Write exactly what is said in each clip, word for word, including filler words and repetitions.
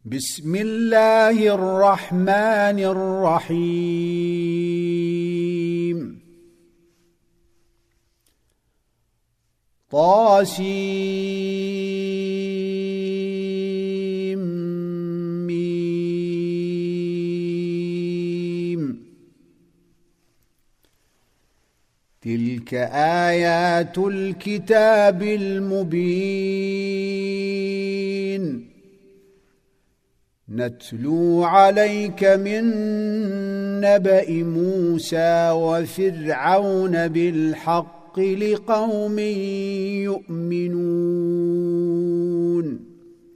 بسم الله الرحمن الرحيم طاسيم ميم تلك آيات الكتاب المبين نتلو عليك من نبأ موسى وفرعون بالحق لقوم يؤمنون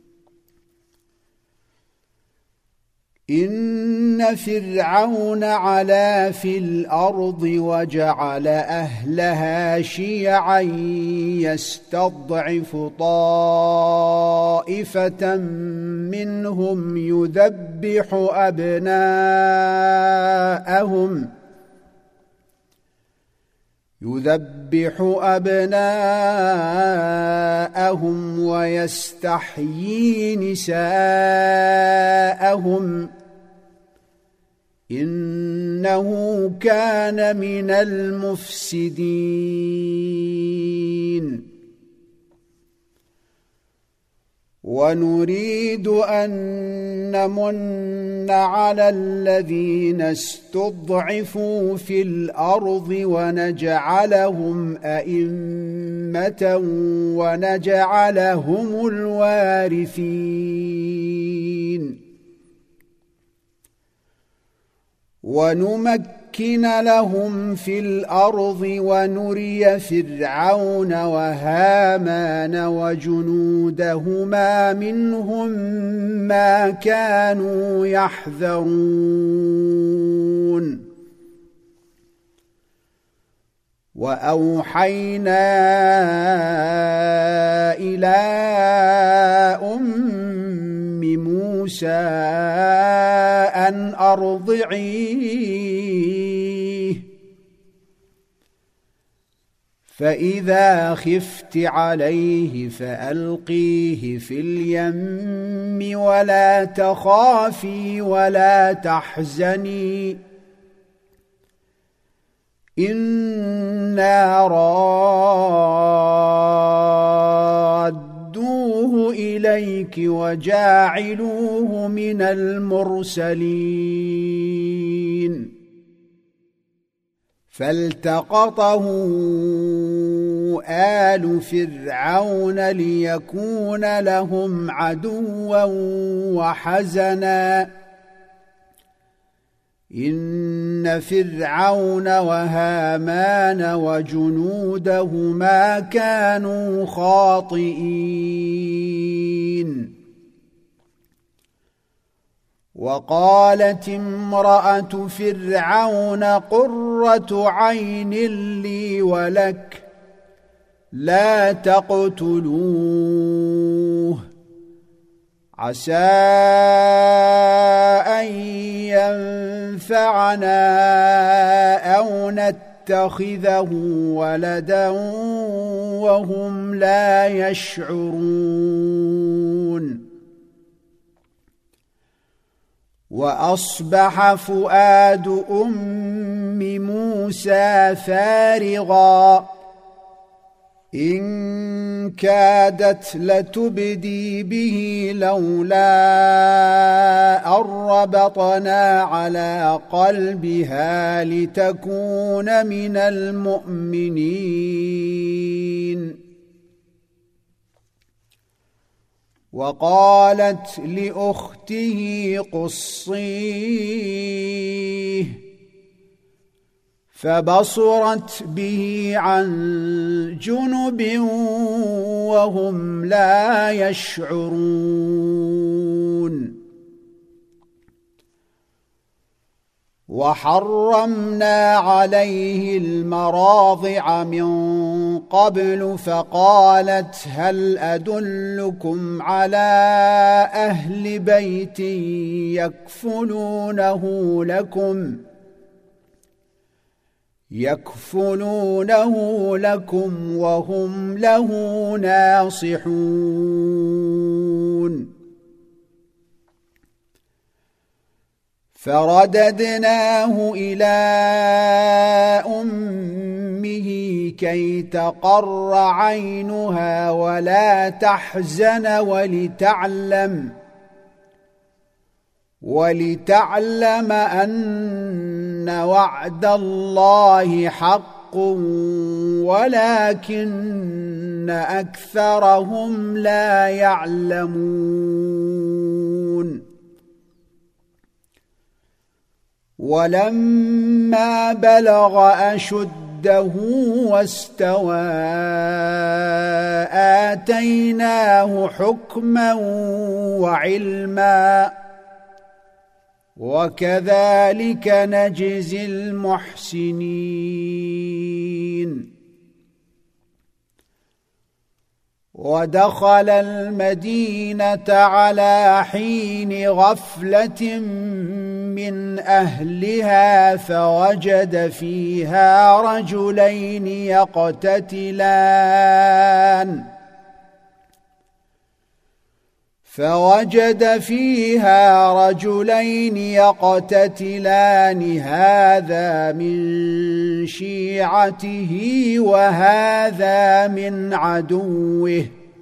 إن فرعون علا في الأرض وجعل أهلها شيعا يستضعف طائفة منهم يذبح أبناءهم يذبح أبناءهم ويستحيي نساءهم إنه كان من المفسدين ونريد أن نمن على الذين استضعفوا في الأرض ونجعلهم أئمة ونجعلهم الوارثين ونمكن لهم في الأرض ونري فرعون وهامان وجنودهما منهم ما كانوا يحذرون وأوحينا إلى أم موسى أن أرضعيه فإذا خفت عليه فألقيه في اليم ولا تخافي ولا تحزني إنا رادوه إليك وجاعلوه من المرسلين فالتقطه آل فرعون ليكون لهم عدوا وحزنا إن فرعون وهامان وجنودهما كانوا خاطئين وقالت امرأة فرعون قرة عين لي ولك لا تقتلوه عسى أن ينفعنا أو نتخذه ولدا وهم لا يشعرون وأصبح فؤاد أم موسى فارغا إن كادت لتبدي به لولا أن ربطنا على قلبها لتكون من المؤمنين وقالت لأخته قصيه فبصرت به عن جنب وهم لا يشعرون وحرمنا عليه المراضع من قبل فقالت هل أدلكم على أهل بيت يكفلونه لكم يكفلونه لكم وهم له ناصحون فرددناه إلى أمه كي تقر عينها ولا تحزن ولتعلم ولتعلم أن وعد الله حق ولكن أكثرهم لا يعلمون. ولما بلغ أشده واستوى آتيناه حكما وعلما وكذلك نجزي المحسنين. ودخل المدينة على حين غفلة من أهلها فوجد فيها رجلين يقتتلان فوجد فيها رجلين يقتتلان هذا من شيعته وهذا من عدوه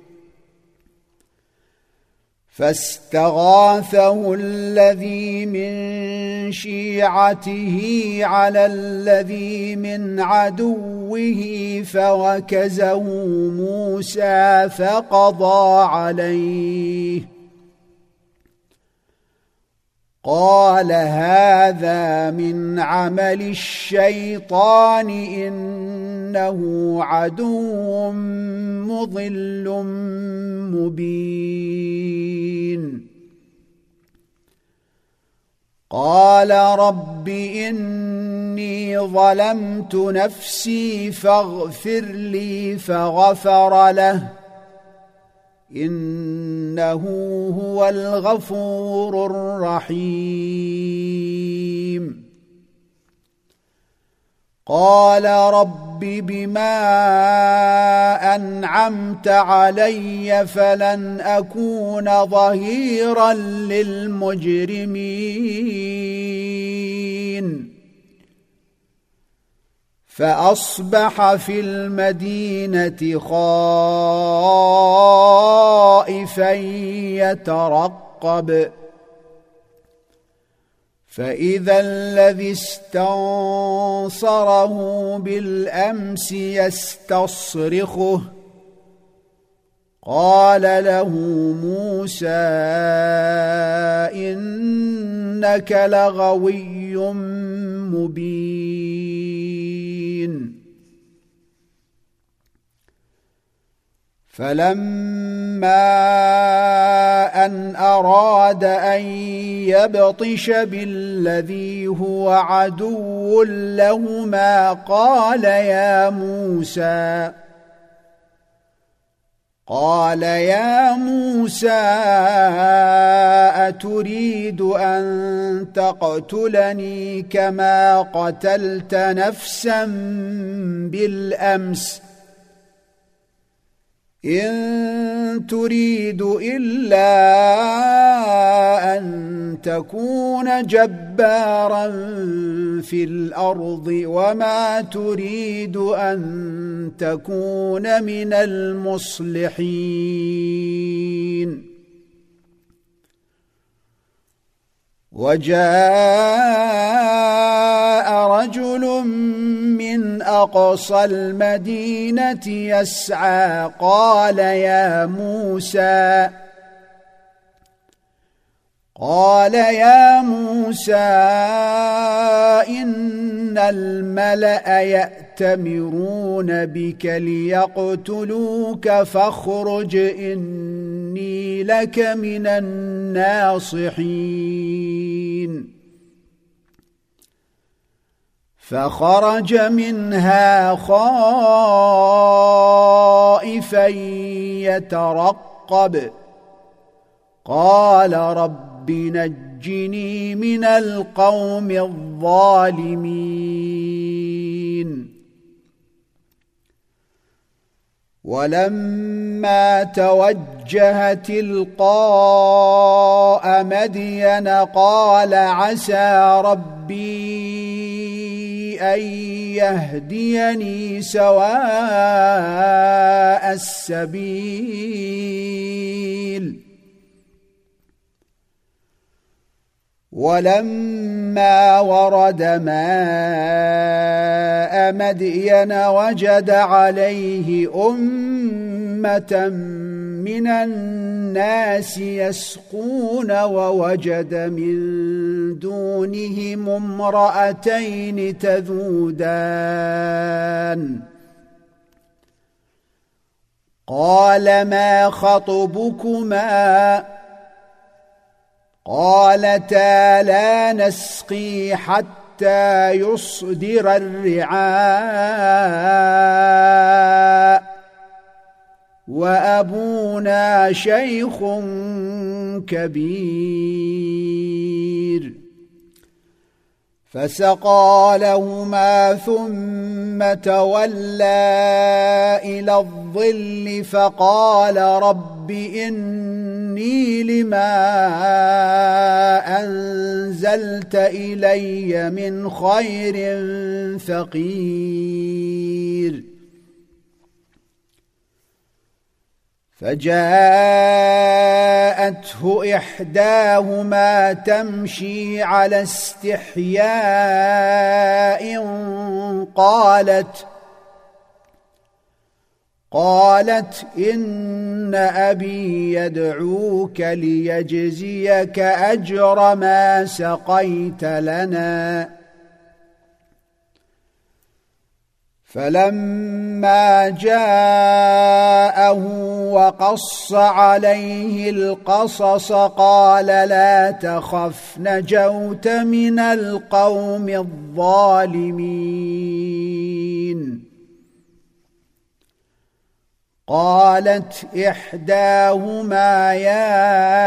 فاستغاثه الذي من شيعته على الذي من عدوه فوكزه موسى فقضى عليه قال هذا من عمل الشيطان إنه عدو مضل مبين. قال رب إني ظلمت نفسي فاغفر لي فغفر له إنه هو الغفور الرحيم. قال رب بما أنعمت علي فلن أكون ظهيرا للمجرمين. فأصبح في المدينة خائفا يترقب فإذا الذي استنصره بالأمس يستصرخه قال له موسى إنك لغوي مبين. فلما أن أراد أن يبطش بالذي هو عدو لهما قال يا موسى قال يا موسى أتريد أن تقتلني كما قتلت نفسا بالأمس إن تريد إلا أن تكون جبارا في الأرض وما تريد أن تكون من المصلحين. وجاء رجل من أقصى المدينة يسعى قال يا موسى قال يا موسى إن الملأ يأتمرون بك ليقتلوك فاخرج إني لك من الناصحين. فخرج منها خائفا يترقب قال رب نجني من القوم الظالمين. ولما توجه تلقاء مدين قال عسى ربي أن يهديني سواء السبيل ولما ورد ماء مدين وجد عليه أمة من الناس يسقون ووجد من دونهم امرأتين تذودان قال ما خطبكما قالتا لا نسقي حتى يصدر الرعاء وأبونا شيخ كبير فسقى لهما ثم تولى إلى الظل فقال رب إني لما أنزلت إلي من خير فقير فجاءته إحداهما تمشي على استحياء قالت قالت إن أبي يدعوك ليجزيك أجر ما سقيت لنا فلما جاءه وقص عليه القصص قال لا تخف نجوت من القوم الظالمين قالت إحداهما يا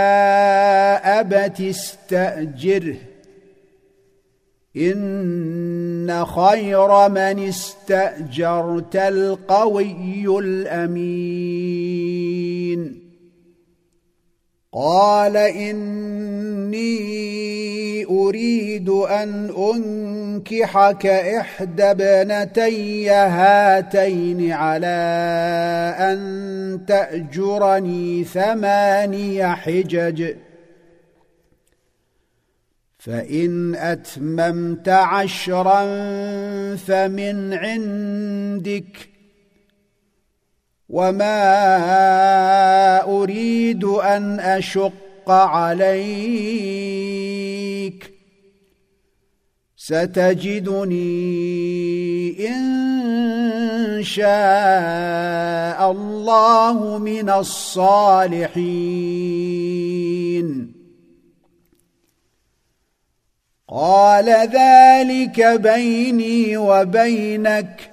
أبت استأجره إن خير من استأجرت القوي الأمين قال إني أريد أن أنكحك إحدى ابنتي هاتين على أن تأجرني ثماني حجج فإن أتممت عشرا فمن عندك وما أريد أن أشق عليك ستجدني إن شاء الله من الصالحين قال ذلك بيني وبينك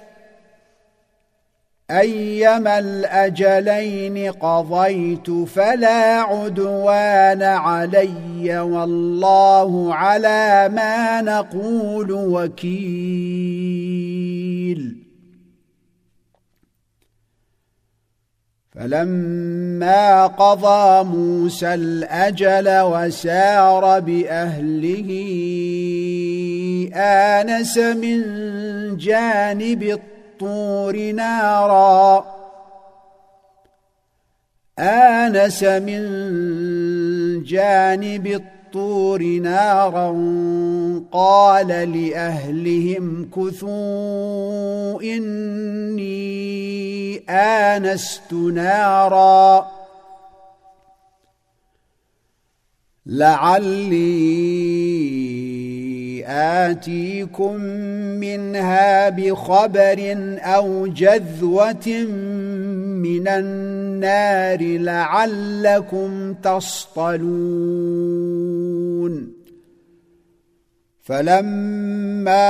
أيما الأجلين قضيت فلا عدوان علي والله على ما نقول وكيل فلما قضى موسى الأجل وسار بأهله آنس من جانب الطور نارا آنس من جانب الطور نارا قال لأهلهم كثوا إني آنست نارا لعلي آتيكم منها بخبر أو جذوة من النار لعلكم تصطلون فلما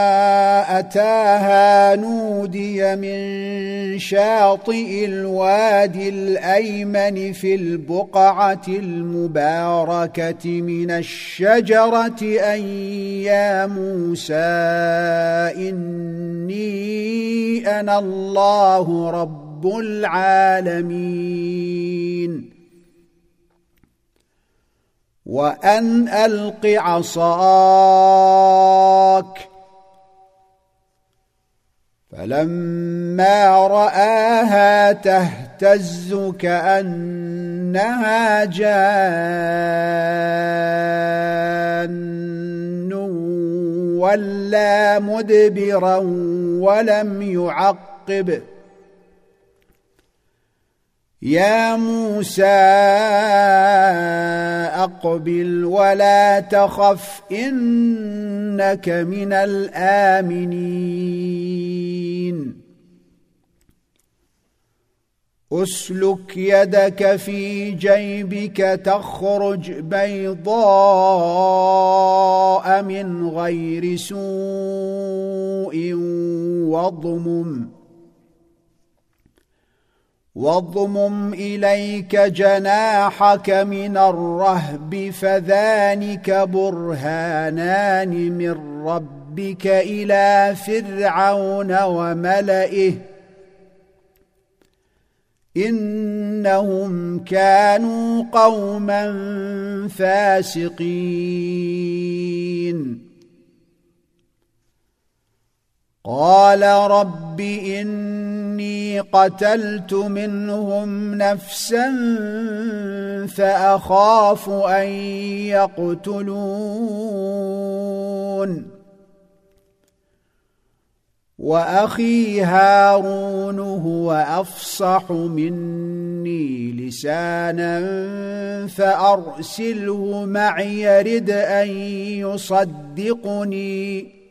أتاها نودي من شاطئ الوادي الأيمن في البقعة المباركة من الشجرة أن يا موسى إني أنا الله رب رب العالمين وأن ألق عصاك فلما رآها تهتز كأنها جان ولا مدبرا ولم يعقب يا موسى أقبل ولا تخف إنك من الآمنين أسلك يدك في جيبك تخرج بيضاء من غير سوء واضمم واضمم إليك جناحك من الرهب فذلك برهانان من ربك إلى فرعون وملئه إنهم كانوا قوما فاسقين قال رب إني قتلت منهم نفسا فأخاف أن يقتلون وأخي هارون هو أفصح مني لسانا فأرسله معي يرد أن يصدقني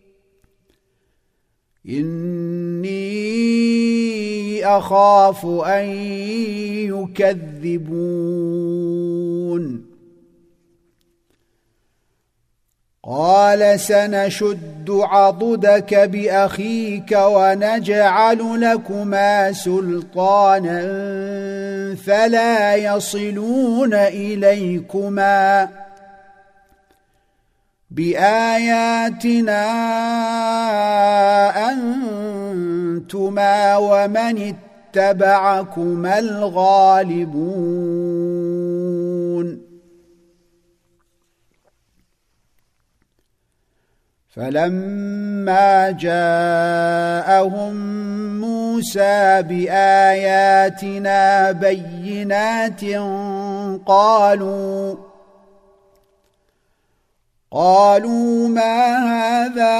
إني أخاف أن يكذبون قال سنشد عضدك بأخيك ونجعل لكما سلطانا فلا يصلون إليكما بآياتنا أنتما ومن اتبعكما الغالبون فلما جاءهم موسى بآياتنا بينات قالوا قالوا ما هذا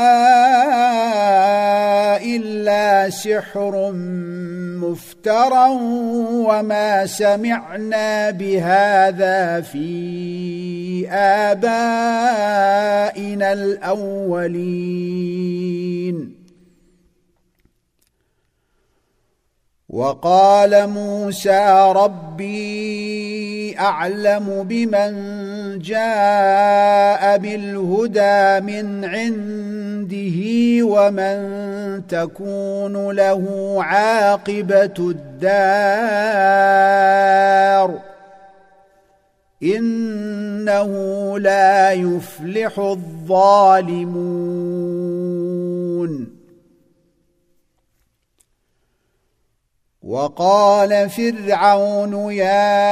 إلا سحر مفترى وما سمعنا بهذا في آبائنا الأولين وقال موسى ربي أعلم بمن جاء بالهدى من عنده ومن تكون له عاقبة الدار إنه لا يفلح الظالمون وقال فرعون يا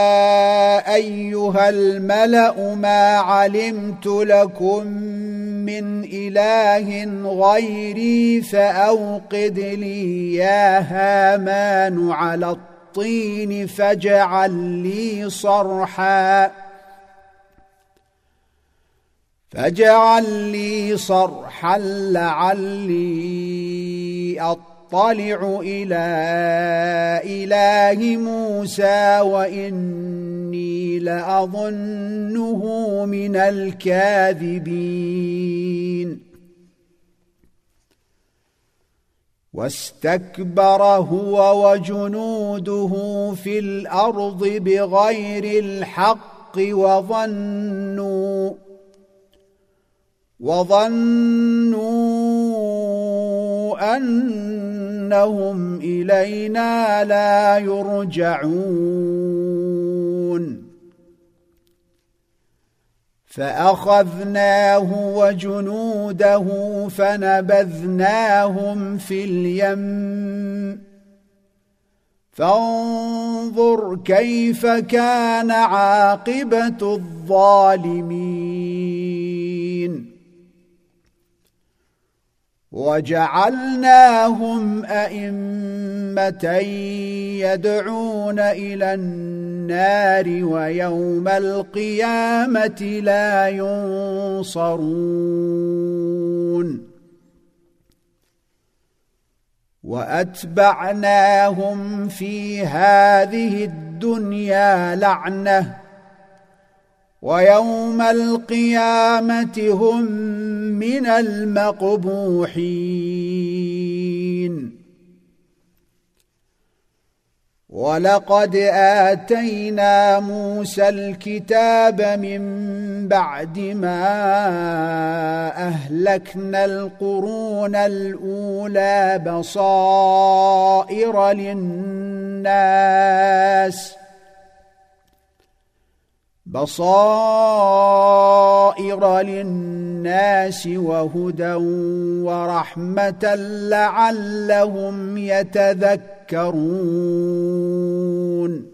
أيها الملأ ما علمت لكم من إله غيري فأوقد لي يا هامان على الطين فاجعل لي صرحا فاجعل لي صرحا لعلي أطلع أطلع إلى إله موسى وإني لأظنه من الكاذبين واستكبر هو وجنوده في الأرض بغير الحق وظنوا وظنوا أنهم إلينا لا يرجعون فأخذناه وجنوده فنبذناهم في اليم فانظر كيف كان عاقبة الظالمين وجعلناهم أئمة يدعون إلى النار ويوم القيامة لا ينصرون وأتبعناهم في هذه الدنيا لعنة ويوم القيامة هم من المقبوحين ولقد آتينا موسى الكتاب من بعد ما أهلكنا القرون الأولى بصائر للناس بصائر للناس وهدى ورحمة لعلهم يتذكرون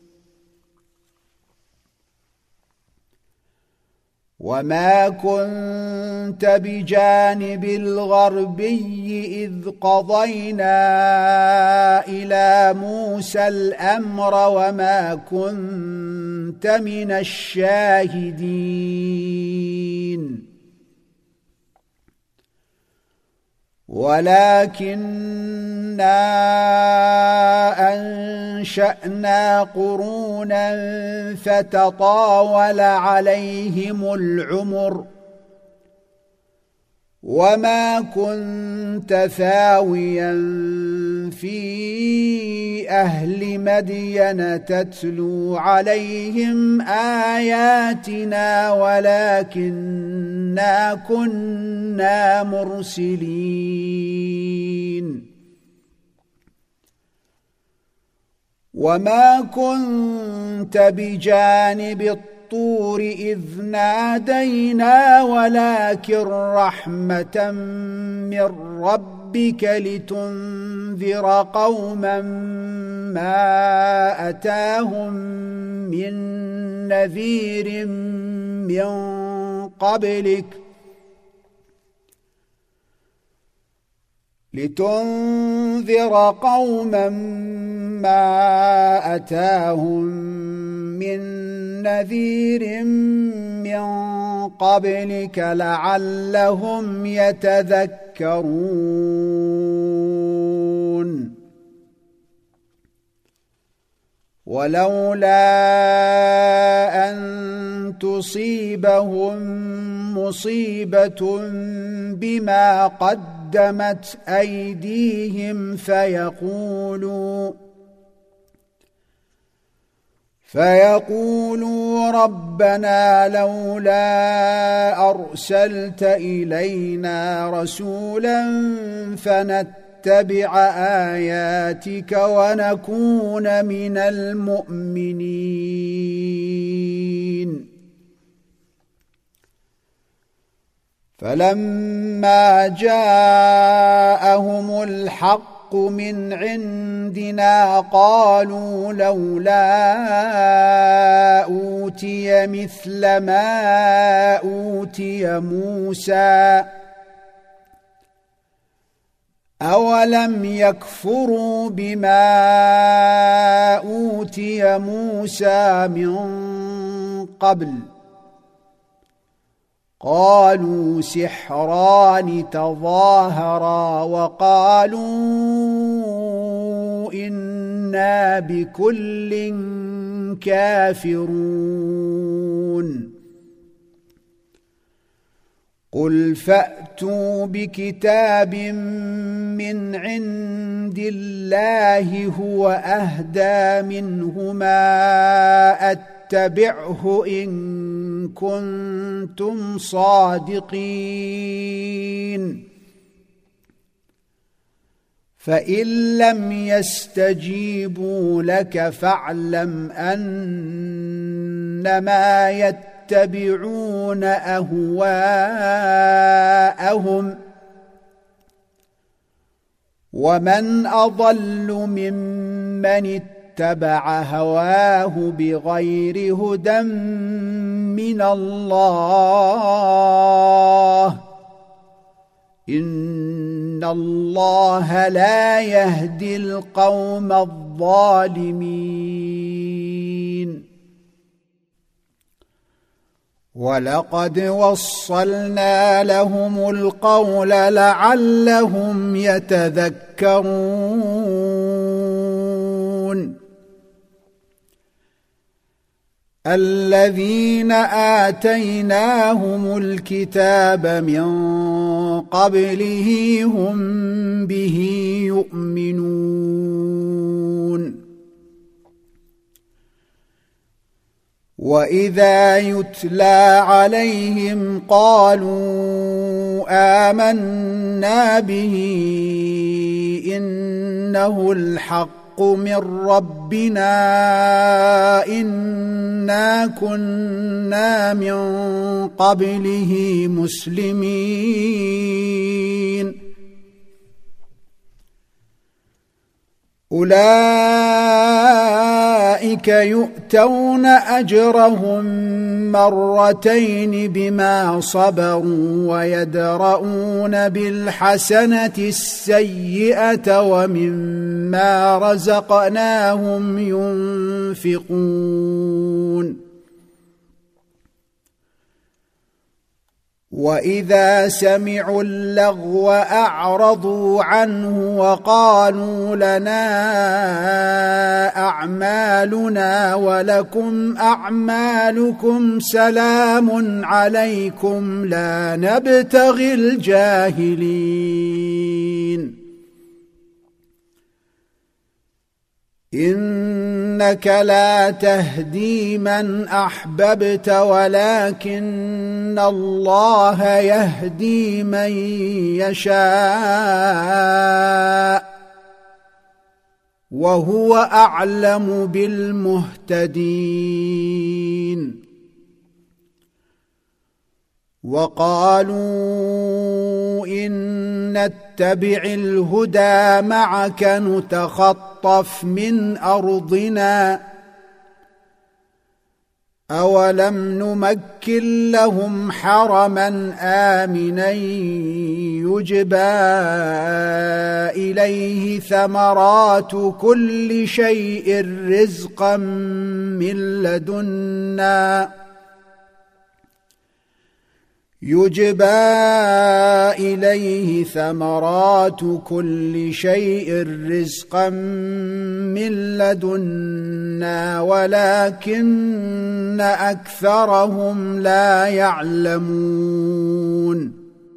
وما كنت بجانب الغربي إذ قضينا إلى موسى الأمر وما كنت من الشاهدين ولكننا أنشأنا قرونا فتطاول عليهم العمر وما كنت ثاويا في أهل مدين تتلو عليهم آياتنا ولكننا كنا مرسلين وما كنت بجانب الطور إذ نادينا ولكن رحمة من ربك لتنذر قوما ما أتاهم من نذير من قبلك لتنذر قوما ما أتاهم من نذير من قبلك لعلهم يتذكرون ولولا أن تصيبهم مصيبة بما قدمت أيديهم فيقولوا فيقولوا ربنا لولا أرسلت إلينا رسولا فنتبع آياتك ونكون من المؤمنين فلما جاءهم الحق من عندنا قالوا لولا أوتي مثل ما أوتي موسى أولم يكفروا بما أوتي موسى من قبل قالوا سحران تظاهرا وقالوا إنا بكل كافرون قل فأتوا بكتاب من عند الله هو أهدى منهما اتبعه إن كنتم صادقين فإن لم يستجيبوا لك فاعلم أنما يتبعون أهواءهم ومن أضل ممن اتبع هواه بغير هدى من الله إن الله لا يهدي القوم الظالمين ولقد وصلنا لهم القول لعلهم يتذكرون الذين آتيناهم الكتاب من قبله هم به يؤمنون وإذا يتلى عليهم قالوا آمنا به إنه الحق من ربنا إنا كنا من قبله مسلمين أولئك يؤتون أجرهم مرتين بما صبروا ويدرؤون بالحسنة السيئة ومما رزقناهم ينفقون وإذا سمعوا اللغو أعرضوا عنه وقالوا لنا أعمالنا ولكم أعمالكم سلام عليكم لا نبتغي الجاهلين إنك لا تهدي من أحببت ولكن الله يهدي من يشاء وهو أعلم بالمهتدين وقالوا إن نتبع الهدى معك نتخطف من أرضنا أولم نمكن لهم حرما آمنا يجبى إليه ثمرات كل شيء رزقا من لدنا يجبى إليه ثمرات كل شيء رزقا من لدنا ولكن أكثرهم لا يعلمون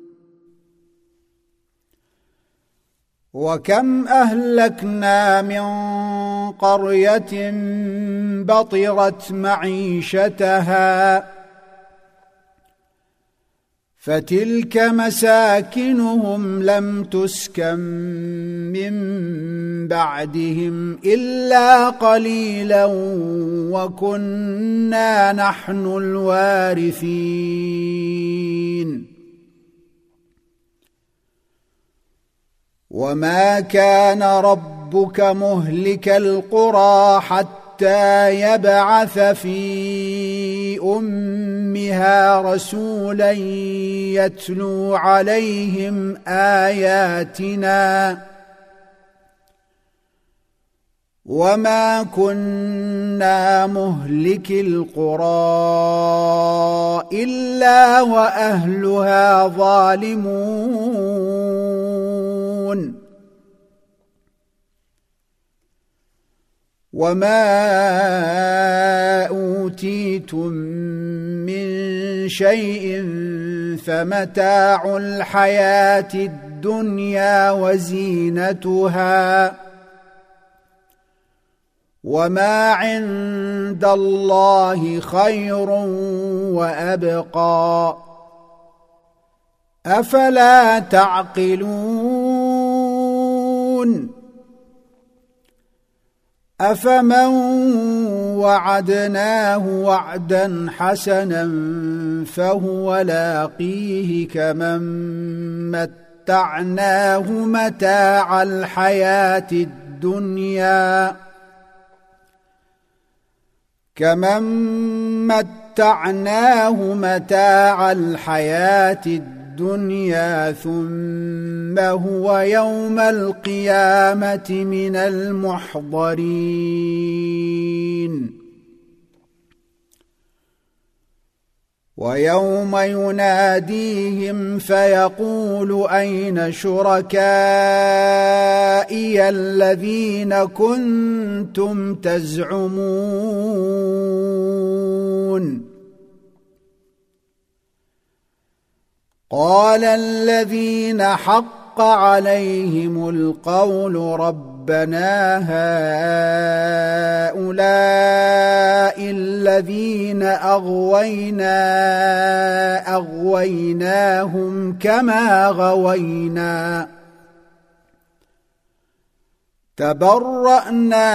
وكم أهلكنا من قرية بطرت معيشتها فتلك مساكنهم لم تسكن من بعدهم إلا قليلا وكنا نحن الوارثين وما كان ربك مهلك القرى حتى حتى يبعث في أمها رسولا يتلو عليهم آياتنا وما كنا مهلك القرى إلا وأهلها ظالمون وما أوتيتم من شيء فمتاع الحياة الدنيا وزينتها وما عند الله خير وأبقى أفلا تعقلون أفمن وعدناه وعدا حسنا فهو لاقيه كمن متعناه متاع الحياة الدنيا كمن متعناه متاع الحياة الدنيا ثم هو يوم القيامة من المحضرين ويوم يناديهم فيقول أين شركائي الذين كنتم تزعمون قال الذين حق عليهم القول ربنا هؤلاء الذين أغوينا أغويناهم كما غوينا تبرأنا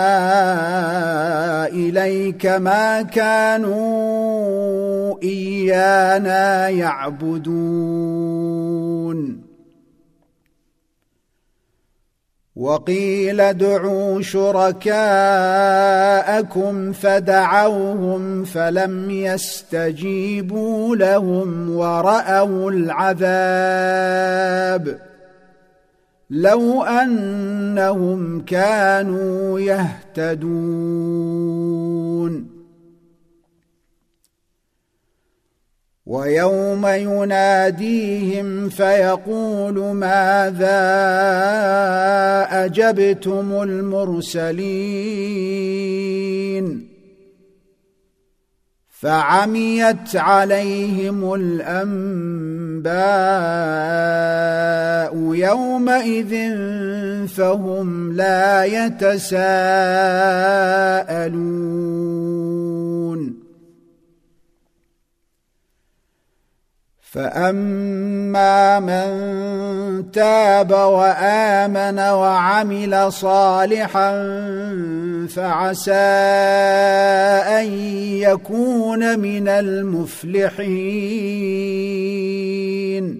إليك ما كانوا إيانا يعبدون وقيل ادعوا شركاءكم فدعوهم فلم يستجيبوا لهم ورأوا العذاب لو أنهم كانوا يهتدون ويوم يناديهم فيقول ماذا أجبتم المرسلين فعميت عليهم الأنباء يومئذ فهم لا يتساءلون فأما من تاب وآمن وعمل صالحا فعسى أن يكون من المفلحين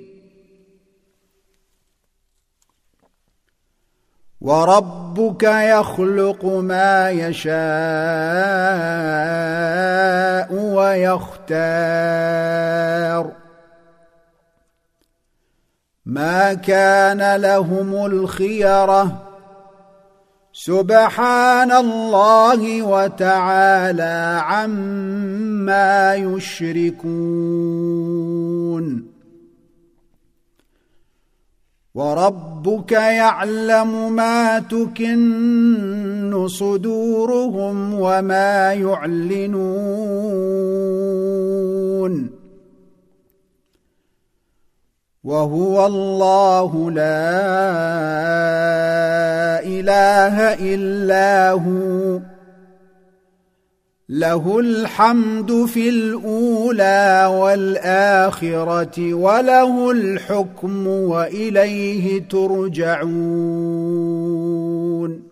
وربك يخلق ما يشاء ويختار ما كان لهم الخيرة سبحان الله وتعالى عما يشركون وربك يعلم ما تكن صدورهم وما يعلنون وهو الله لا إله إلا هو له الحمد في الأولى والآخرة وله الحكم وإليه ترجعون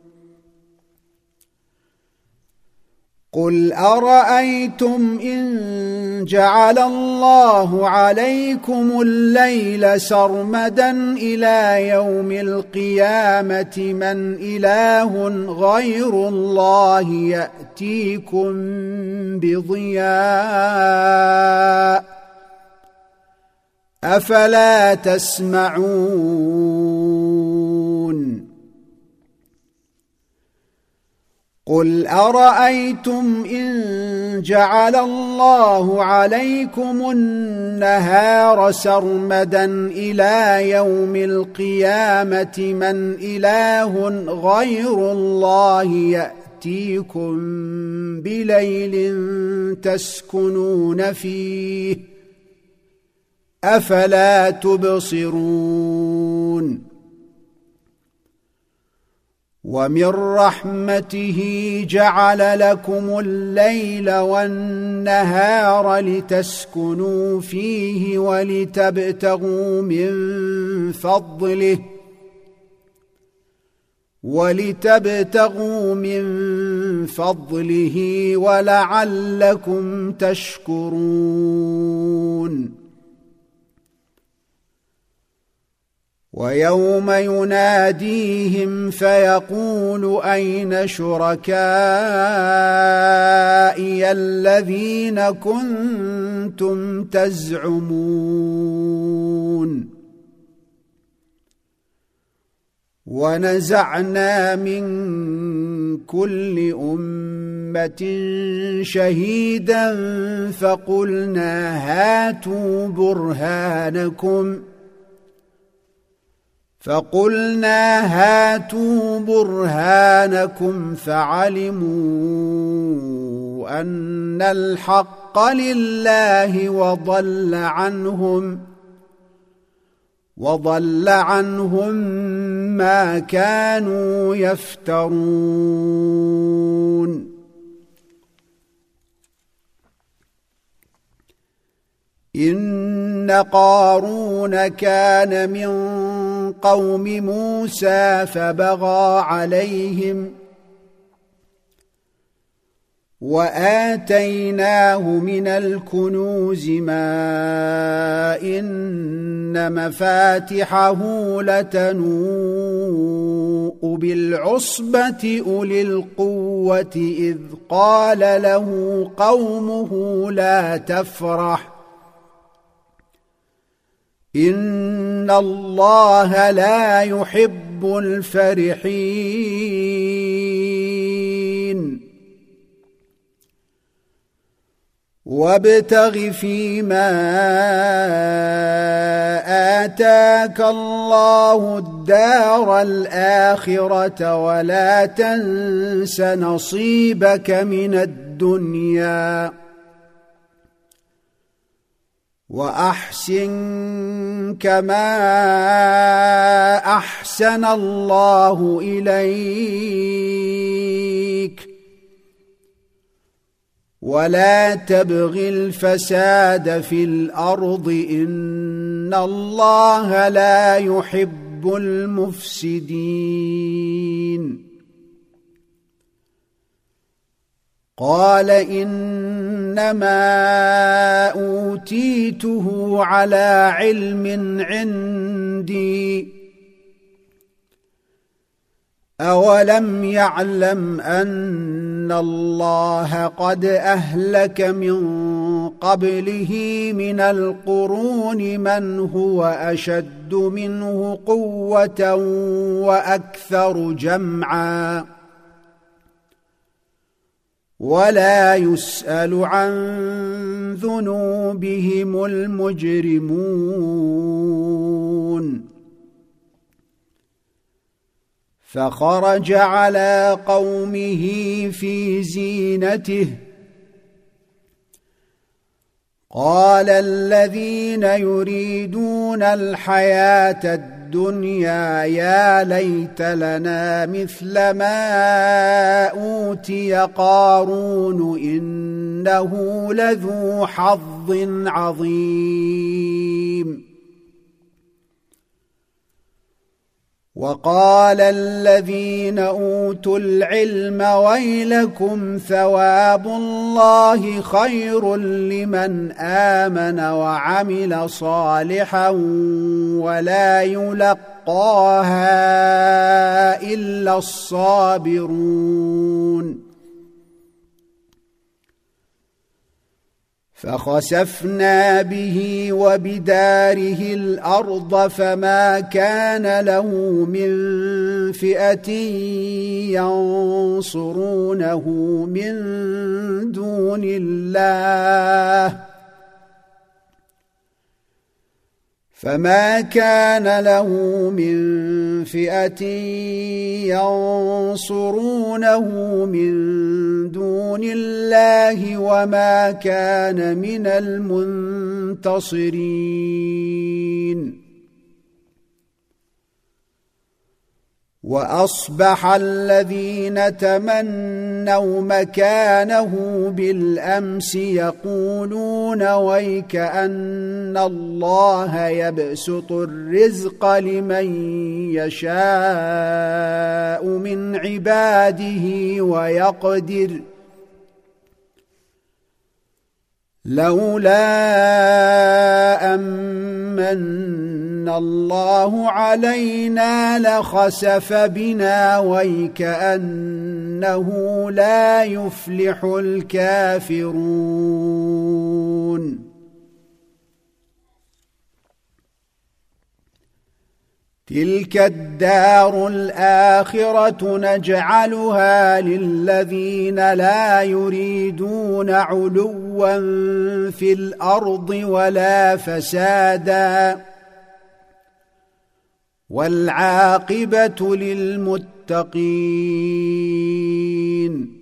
قل أرأيتم إن جعل الله عليكم الليل سرمدا إلى يوم القيامة من إله غير الله يأتيكم بضياء أفلا تسمعون قل أرأيتم إن جعل الله عليكم النهار سرمدا إلى يوم القيامة من إله غير الله يأتيكم بليل تسكنون فيه أفلا تبصرون ومن رحمته جعل لكم الليل والنهار لتسكنوا فيه ولتبتغوا من فضله ولتبتغوا من فضله ولعلكم تشكرون ويوم يناديهم فيقول أين شركائي الذين كنتم تزعمون ونزعنا من كل أمة شهيدا فقلنا هاتوا برهانكم فقلنا هاتوا برهانكم فعلموا أن الحق لله وضل عنهم وضل عنهم ما كانوا يفترون إن قارون كان من قوم موسى فبغى عليهم وآتيناه من الكنوز ما إن مفاتحه لتنوء بالعصبة أولي القوة إذ قال له قومه لا تفرح إن الله لا يحب الفرحين وابتغ فيما آتاك الله الدار الآخرة ولا تنس نصيبك من الدنيا وأحسن كما أحسن الله إليك ولا تبغ الفساد في الأرض إن الله لا يحب المفسدين قال إنما أوتيته على علم عندي أولم يعلم أن الله قد أهلك من قبله من القرون من هو أشد منه قوة وأكثر جمعا ولا يسأل عن ذنوبهم المجرمون فخرج على قومه في زينته قال الذين يريدون الحياة الدنيا يا ليت لنا مثل ما أوتي قارون إنه لذو حظ عظيم وقال الذين أوتوا العلم ويلكم ثواب الله خير لمن آمن وعمل صالحا ولا يلقاها إلا الصابرون فخسفنا به وبداره الأرض فما كان له من فئة ينصرونه من دون الله فما كان له من فئة ينصرونه من دون الله وما كان من المنتصرين وأصبح الذين تمنوا مكانه بالأمس يقولون ويك أن الله يبسط الرزق لمن يشاء من عباده ويقدر لولا أمن الله علينا لخسف بنا ويكأنه لا يفلح الكافرون تلك الدار الآخرة نجعلها للذين لا يريدون علوا في الأرض ولا فسادا والعاقبة للمتقين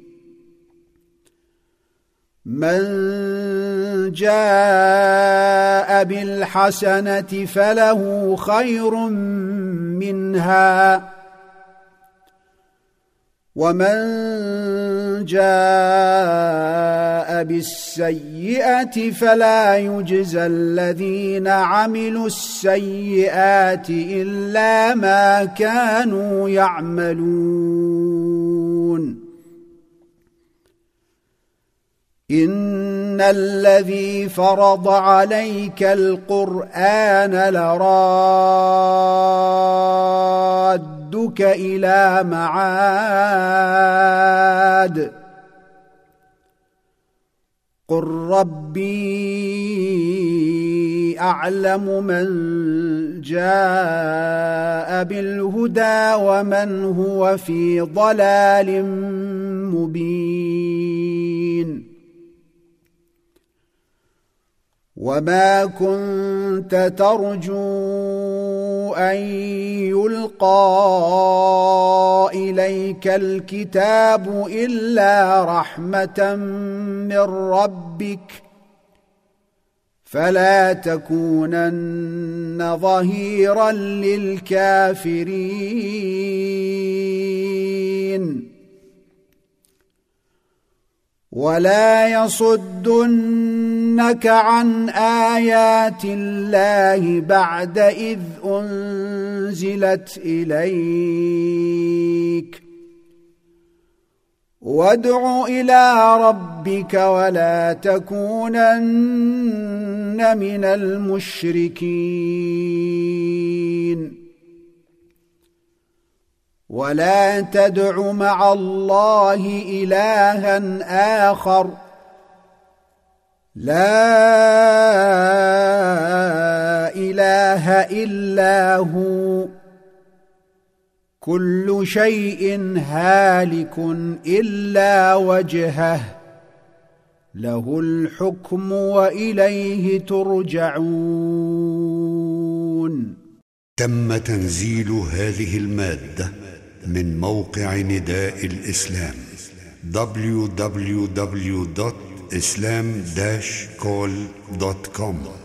من جاء بالحسنة فله خير منها ومن جاء بالسيئة فلا يجزى الذين عملوا السيئات إلا ما كانوا يعملون إن الذي فرض عليك القرآن لرادك إلى معاد قل ربي أعلم من جاء بالهدى ومن هو في ضلال مبين وما كنت ترجو أن يلقى إليك الكتاب إلا رحمة من ربك فلا تكونن ظهيرا للكافرين ولا يصدنك عن آيات الله بعد إذ أنزلت إليك وادع إلى ربك ولا تكونن من المشركين ولا تدع مع الله إلها آخر لا إله إلا هو كل شيء هالك إلا وجهه له الحكم وإليه ترجعون. تم تنزيل هذه المادة من موقع نداء الإسلام دبليو دبليو دبليو دوت إسلام داش كول دوت كوم.